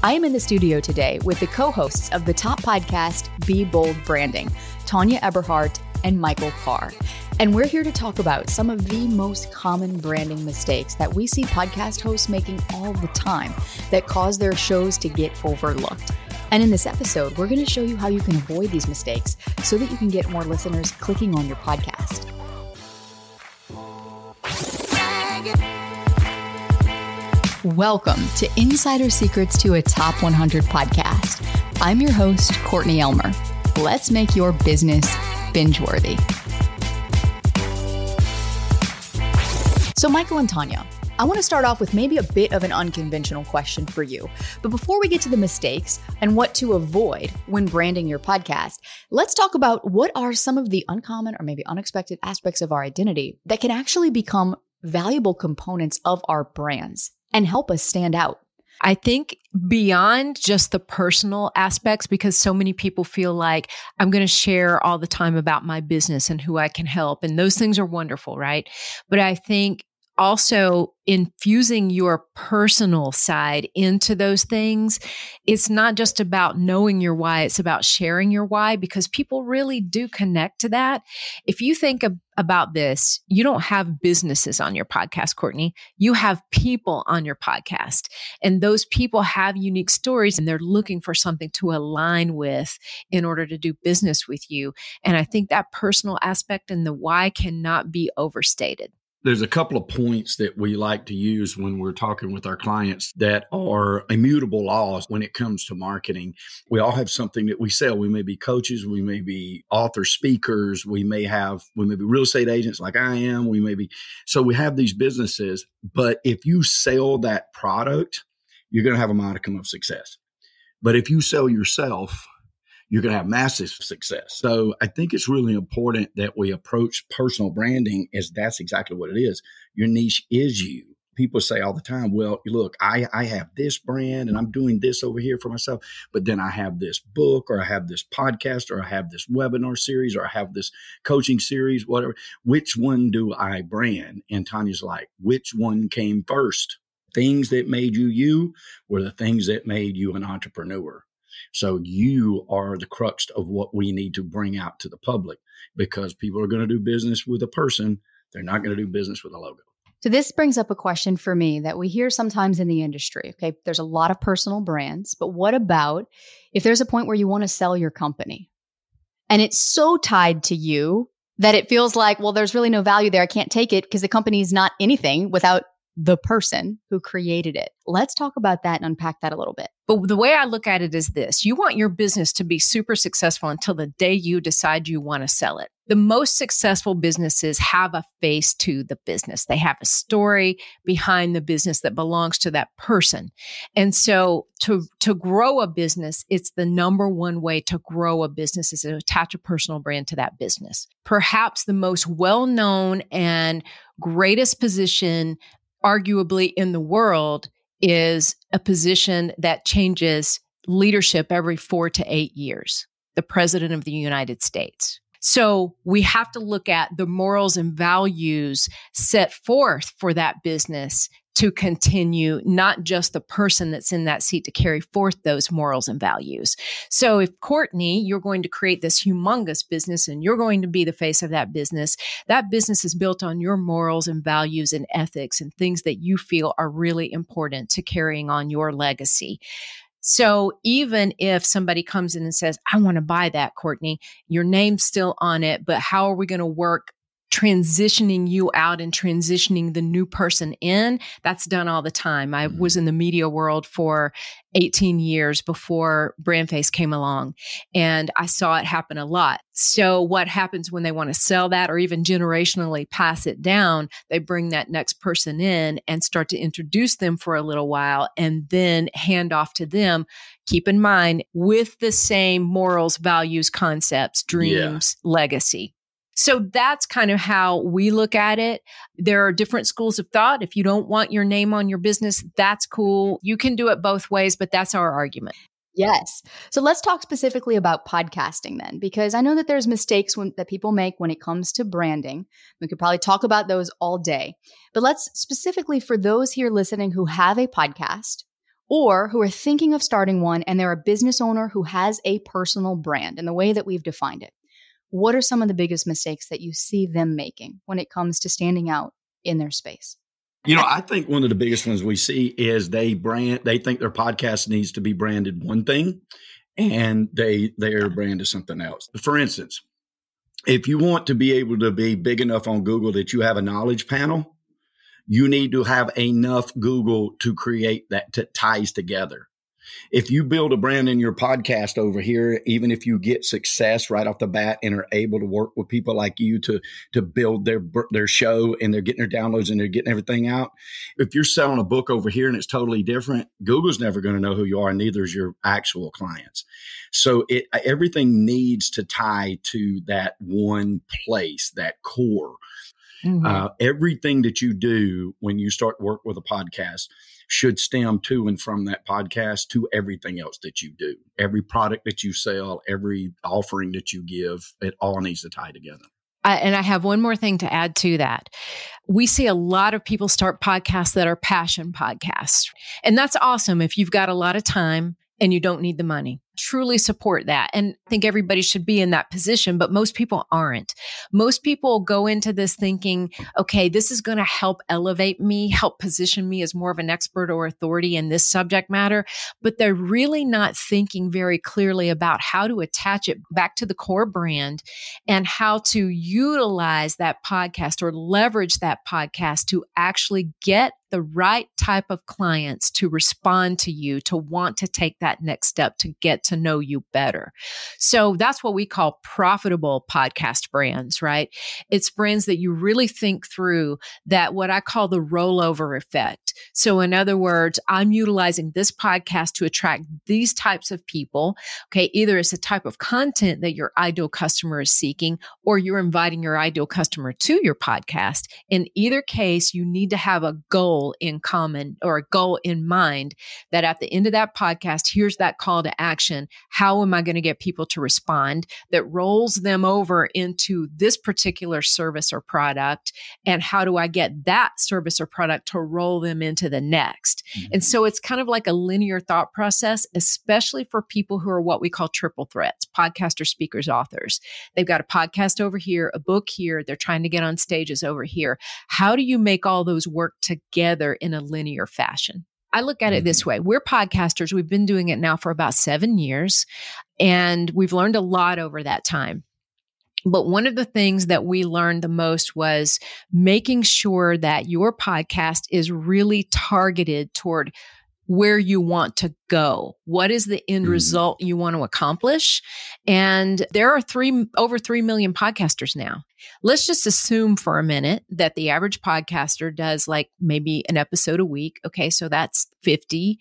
I am in the studio today with the co-hosts of the top podcast, Be Bold Branding, Tanya Eberhardt and Michael Carr. And we're here to talk about some of the most common branding mistakes that we see podcast hosts making all the time that cause their shows to get overlooked. And in this episode, we're going to show you how you can avoid these mistakes so that you can get more listeners clicking on your podcast. Welcome to Insider Secrets to a Top 100 podcast. I'm your host, Courtney Elmer. Let's make your business binge-worthy. So Michael and Tanya, I want to start off with maybe a bit of an unconventional question for you. But before we get to the mistakes and what to avoid when branding your podcast, let's talk about what are some of the uncommon or maybe unexpected aspects of our identity that can actually become valuable components of our brands and help us stand out. I think beyond just the personal aspects, because so many people feel like I'm going to share all the time about my business and who I can help. And those things are wonderful, right? But I think also infusing your personal side into those things, it's not just about knowing your why, it's about sharing your why, because people really do connect to that. If you think about this, you don't have businesses on your podcast, Courtney. You have people on your podcast, and those people have unique stories and they're looking for something to align with in order to do business with you. And I think that personal aspect and the why cannot be overstated. There's a couple of points that we like to use when we're talking with our clients that are immutable laws when it comes to marketing. We all have something that we sell. We may be coaches, we may be authors, speakers, we may be real estate agents like I am, so we have these businesses, but if you sell that product, you're going to have a modicum of success. But if you sell yourself, you're going to have massive success. So I think it's really important that we approach personal branding as that's exactly what it is. Your niche is you. People say all the time, well, look, I have this brand and I'm doing this over here for myself, but then I have this book or I have this podcast or I have this webinar series or I have this coaching series, whatever. Which one do I brand? And Tanya's like, which one came first? Things that made you you were the things that made you an entrepreneur. So you are the crux of what we need to bring out to the public, because people are going to do business with a person. They're not going to do business with a logo. So this brings up a question for me that we hear sometimes in the industry. Okay, there's a lot of personal brands, but what about if there's a point where you want to sell your company and it's so tied to you that it feels like, well, there's really no value there. I can't take it because the company is not anything without the person who created it. Let's talk about that and unpack that a little bit. But the way I look at it is this: you want your business to be super successful until the day you decide you want to sell it. The most successful businesses have a face to the business. They have a story behind the business that belongs to that person. And so to grow a business, it's the number one way to grow a business is to attach a personal brand to that business. Perhaps the most well-known and greatest position arguably in the world is a position that changes leadership every 4 to 8 years, the President of the United States. So we have to look at the morals and values set forth for that business to continue, not just the person that's in that seat to carry forth those morals and values. So if Courtney, you're going to create this humongous business and you're going to be the face of that business is built on your morals and values and ethics and things that you feel are really important to carrying on your legacy. So even if somebody comes in and says, I want to buy that, Courtney, your name's still on it, but how are we going to work transitioning you out and transitioning the new person in? That's done all the time. I was in the media world for 18 years before Brandface came along, and I saw it happen a lot. So what happens when they want to sell that or even generationally pass it down? They bring that next person in and start to introduce them for a little while and then hand off to them. Keep in mind, with the same morals, values, concepts, dreams, legacy. So that's kind of how we look at it. There are different schools of thought. If you don't want your name on your business, that's cool. You can do it both ways, but that's our argument. Yes. So let's talk specifically about podcasting then, because I know that there's mistakes that people make when it comes to branding. We could probably talk about those all day, but let's specifically for those here listening who have a podcast or who are thinking of starting one and they're a business owner who has a personal brand in the way that we've defined it. What are some of the biggest mistakes that you see them making when it comes to standing out in their space? I think one of the biggest ones we see is they think their podcast needs to be branded one thing and their brand is something else. For instance, if you want to be able to be big enough on Google that you have a knowledge panel, you need to have enough Google to create that ties together. If you build a brand in your podcast over here, even if you get success right off the bat and are able to work with people like you to build their show and they're getting their downloads and they're getting everything out. If you're selling a book over here and it's totally different, Google's never going to know who you are, and neither is your actual clients. So everything needs to tie to that one place, that core. Mm-hmm. Everything that you do when you start work with a podcast should stem to and from that podcast to everything else that you do. Every product that you sell, every offering that you give, it all needs to tie together. And I have one more thing to add to that. We see a lot of people start podcasts that are passion podcasts. And that's awesome if you've got a lot of time and you don't need the money. Truly support that. And I think everybody should be in that position, but most people aren't. Most people go into this thinking, okay, this is going to help elevate me, help position me as more of an expert or authority in this subject matter, but they're really not thinking very clearly about how to attach it back to the core brand and how to utilize that podcast or leverage that podcast to actually get the right type of clients to respond to you, to want to take that next step, to get to know you better. So that's what we call profitable podcast brands, right? It's brands that you really think through that, what I call the rollover effect. So in other words, I'm utilizing this podcast to attract these types of people. Okay. Either it's a type of content that your ideal customer is seeking, or you're inviting your ideal customer to your podcast. In either case, you need to have a goal in common or a goal in mind that at the end of that podcast, here's that call to action. How am I going to get people to respond that rolls them over into this particular service or product? And how do I get that service or product to roll them into the next? Mm-hmm. And so it's kind of like a linear thought process, especially for people who are what we call triple threats, podcasters, speakers, authors. They've got a podcast over here, a book here. They're trying to get on stages over here. How do you make all those work together in a linear fashion? I look at it this way. We're podcasters. We've been doing it now for about 7 years, and we've learned a lot over that time. But one of the things that we learned the most was making sure that your podcast is really targeted toward where you want to go. What is the end result you want to accomplish? And there are over 3 million podcasters now. Let's just assume for a minute that the average podcaster does like maybe an episode a week. Okay. So that's 50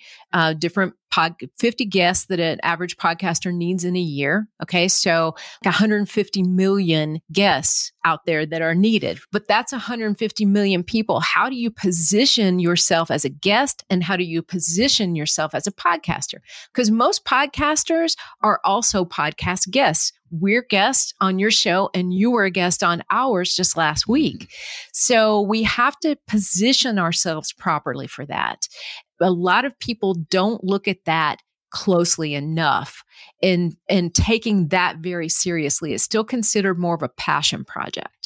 50 guests that an average podcaster needs in a year. Okay. So 150 million guests out there that are needed, but that's 150 million people. How do you position yourself as a guest, and how do you position yourself as a podcaster? Because most podcasters are also podcast guests. We're guests on your show and you were a guest on ours just last week. So we have to position ourselves properly for that. A lot of people don't look at that closely enough and taking that very seriously. It's still considered more of a passion project.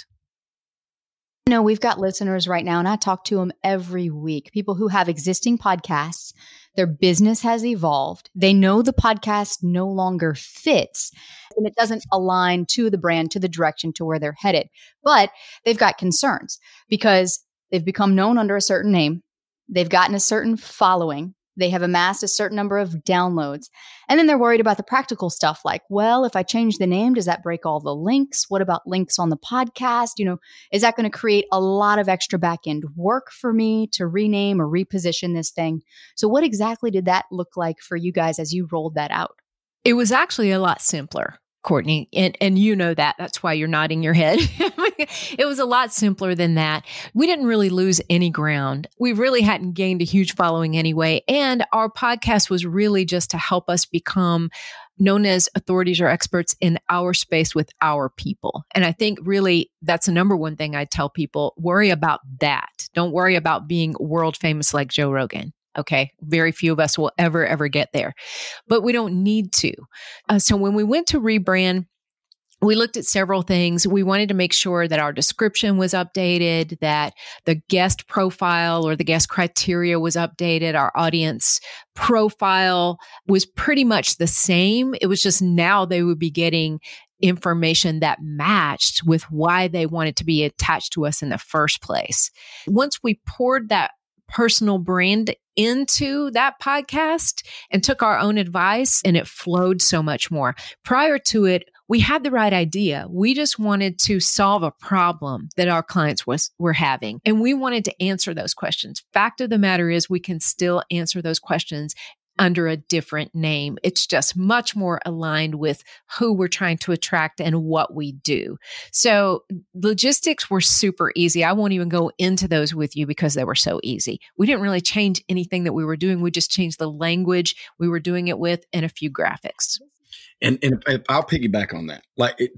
No, we've got listeners right now, and I talk to them every week. People who have existing podcasts, their business has evolved. They know the podcast no longer fits, and it doesn't align to the brand, to the direction, to where they're headed. But they've got concerns because they've become known under a certain name. They've gotten a certain following. They have amassed a certain number of downloads. And then they're worried about the practical stuff like, well, if I change the name, does that break all the links? What about links on the podcast? Is that going to create a lot of extra back-end work for me to rename or reposition this thing? So what exactly did that look like for you guys as you rolled that out? It was actually a lot simpler, Courtney, and you know that. That's why you're nodding your head. It was a lot simpler than that. We didn't really lose any ground. We really hadn't gained a huge following anyway. And our podcast was really just to help us become known as authorities or experts in our space with our people. And I think really that's the number one thing I tell people. Worry about that. Don't worry about being world famous like Joe Rogan. Okay. Very few of us will ever get there, but we don't need to. So when we went to rebrand, we looked at several things. We wanted to make sure that our description was updated, that the guest profile or the guest criteria was updated. Our audience profile was pretty much the same. It was just now they would be getting information that matched with why they wanted to be attached to us in the first place. Once we poured that personal brand into that podcast and took our own advice, and it flowed so much more. Prior to it, we had the right idea. We just wanted to solve a problem that our clients were having, and we wanted to answer those questions. Fact of the matter is, we can still answer those questions under a different name. It's just much more aligned with who we're trying to attract and what we do. So logistics were super easy. I won't even go into those with you because they were so easy. We didn't really change anything that we were doing. We just changed the language we were doing it with and a few graphics. And I'll piggyback on that.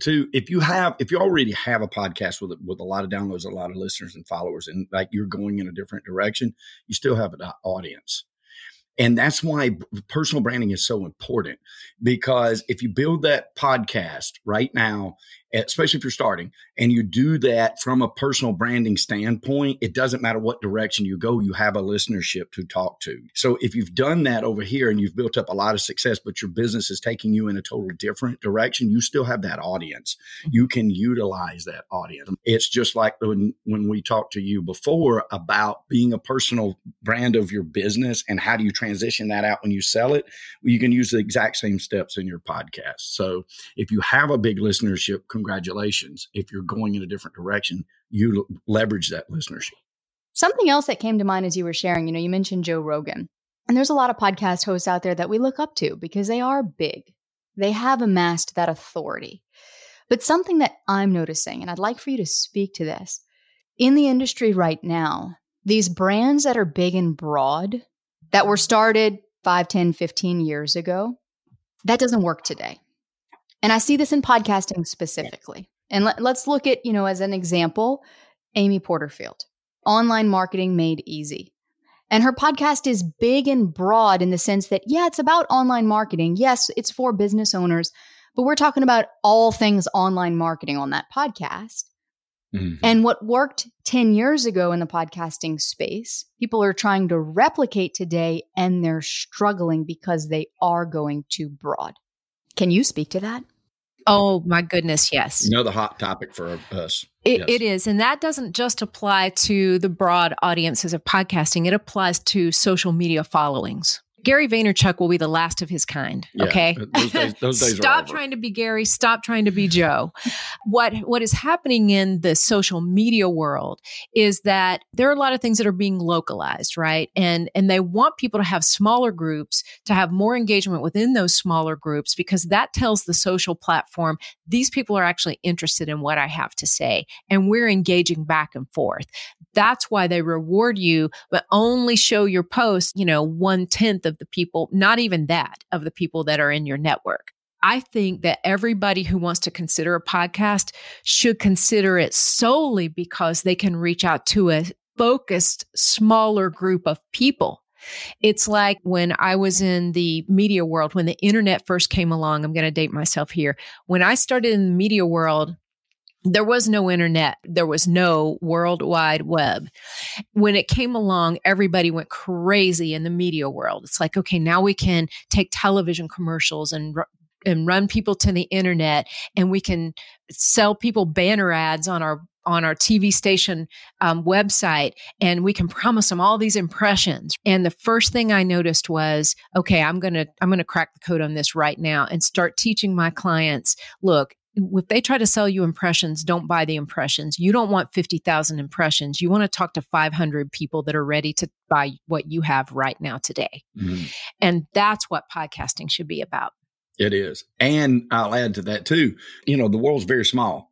If you already have a podcast with a lot of downloads, a lot of listeners and followers, and like you're going in a different direction, you still have an audience. And that's why personal branding is so important, because if you build that podcast right now, especially if you're starting, and you do that from a personal branding standpoint, it doesn't matter what direction you go, you have a listenership to talk to. So if you've done that over here and you've built up a lot of success, but your business is taking you in a totally different direction, you still have that audience. You can utilize that audience. It's just like when we talked to you before about being a personal brand of your business and how do you transition that out when you sell it, you can use the exact same steps in your podcast. So if you have a big listenership, congratulations. If you're going in a different direction, you leverage that listenership. Something else that came to mind as you were sharing, you mentioned Joe Rogan. And there's a lot of podcast hosts out there that we look up to because they are big. They have amassed that authority. But something that I'm noticing, and I'd like for you to speak to this, in the industry right now, these brands that are big and broad, that were started 5, 10, 15 years ago, that doesn't work today. And I see this in podcasting specifically. And let's look at, as an example, Amy Porterfield, Online Marketing Made Easy. And her podcast is big and broad in the sense that, it's about online marketing. Yes, it's for business owners, but we're talking about all things online marketing on that podcast. Mm-hmm. And what worked 10 years ago in the podcasting space, people are trying to replicate today, and they're struggling because they are going too broad. Can you speak to that? Oh, my goodness, yes. Another hot topic for us. It is. And that doesn't just apply to the broad audiences of podcasting. It applies to social media followings. Gary Vaynerchuk will be the last of his kind. Okay. Those days Stop are over. trying to be Gary. Stop trying to be Joe. What is happening in the social media world is that there are a lot of things that are being localized, right? And they want people to have smaller groups, to have more engagement within those smaller groups, because that tells the social platform, these people are actually interested in what I have to say. And we're engaging back and forth. That's why they reward you, but only show your post, 1/10 of the people, not even that, of the people that are in your network. I think that everybody who wants to consider a podcast should consider it solely because they can reach out to a focused, smaller group of people. It's like when I was in the media world, when the internet first came along, I'm going to date myself here. When I started in the media world, there was no internet. There was no World Wide Web. When it came along, everybody went crazy in the media world. It's like, okay, now we can take television commercials and run people to the internet, and we can sell people banner ads on our TV station website, and we can promise them all these impressions. And the first thing I noticed was, okay, I'm gonna crack the code on this right now and start teaching my clients, look, if they try to sell you impressions, don't buy the impressions. You don't want 50,000 impressions. You want to talk to 500 people that are ready to buy what you have right now today. Mm-hmm. And that's what podcasting should be about. It is. And I'll add to that too. The world's very small.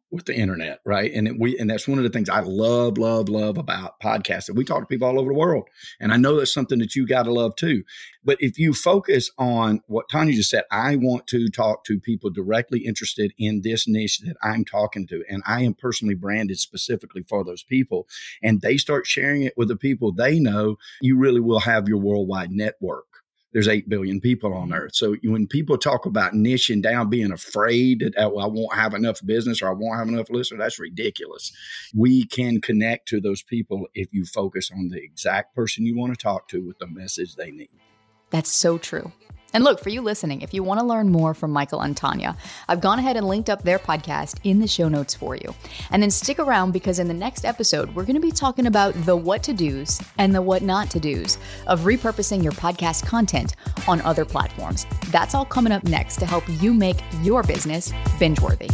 with the internet, right? And that's one of the things I love about podcasting. We talk to people all over the world, and I know that's something that you got to love too. But if you focus on what Tanya just said, I want to talk to people directly interested in this niche that I'm talking to, and I am personally branded specifically for those people, and they start sharing it with the people they know, you really will have your worldwide network. There's 8 billion people on earth. So when people talk about niching down, being afraid that I won't have enough business or I won't have enough listeners, that's ridiculous. We can connect to those people if you focus on the exact person you want to talk to with the message they need. That's so true. And look, for you listening, if you want to learn more from Michael and Tanya, I've gone ahead and linked up their podcast in the show notes for you. And then stick around, because in the next episode, we're going to be talking about the what to do's and the what not to do's of repurposing your podcast content on other platforms. That's all coming up next to help you make your business binge-worthy.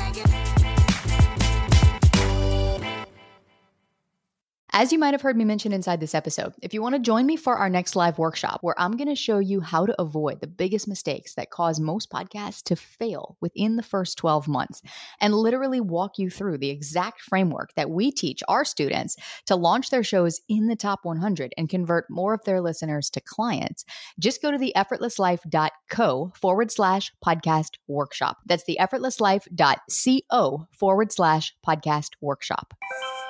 As you might have heard me mention inside this episode, if you want to join me for our next live workshop, where I'm going to show you how to avoid the biggest mistakes that cause most podcasts to fail within the first 12 months, and literally walk you through the exact framework that we teach our students to launch their shows in the top 100 and convert more of their listeners to clients, just go to theeffortlesslife.co/podcast workshop. That's theeffortlesslife.co/podcast workshop.